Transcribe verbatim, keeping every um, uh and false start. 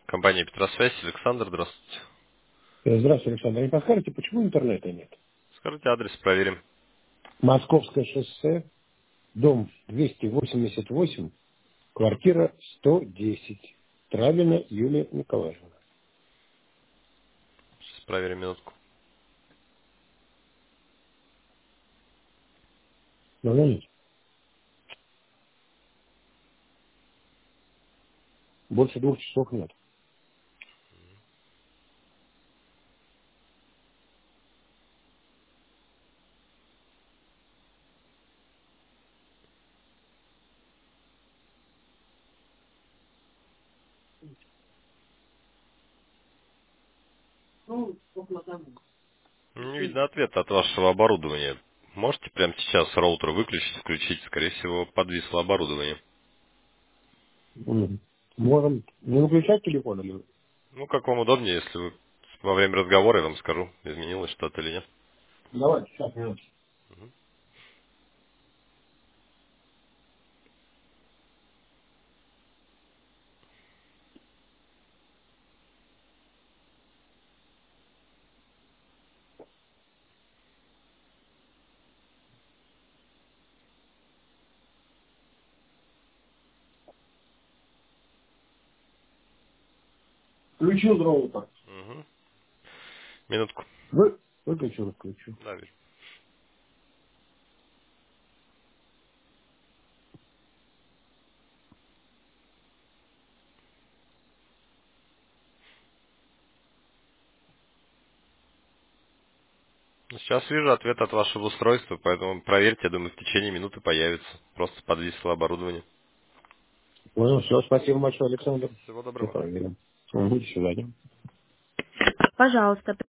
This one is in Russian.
Компания Петросвязь, Александр, здравствуйте. Э, Здравствуйте, Александр. Не подскажете, почему интернета нет? Скажите адрес, проверим. Московское шоссе, дом двести восемьдесят восемь, Мгм. квартира сто десять. Травина Юлия Николаевна. Сейчас проверим минутку. Звоните. Больше двух часов нет. Не видно ответа от вашего оборудования. Можете прямо сейчас роутер выключить, включить? Скорее всего, подвисло оборудование. Мгм. Можем не выключать телефон или... Ну, как вам удобнее, если вы во время разговора, я вам скажу, изменилось что-то или нет. Давайте, сейчас, минут. Включил роутер. Угу. Минутку. Вы... Выключил, включу. Да, вижу. Ну, сейчас вижу ответ от вашего устройства, поэтому проверьте, я думаю, в течение минуты появится. Просто подвисло оборудование. Понял, все, спасибо большое, Александр. Всего Все доброго. проверим. Угу, до свидания. Пожалуйста,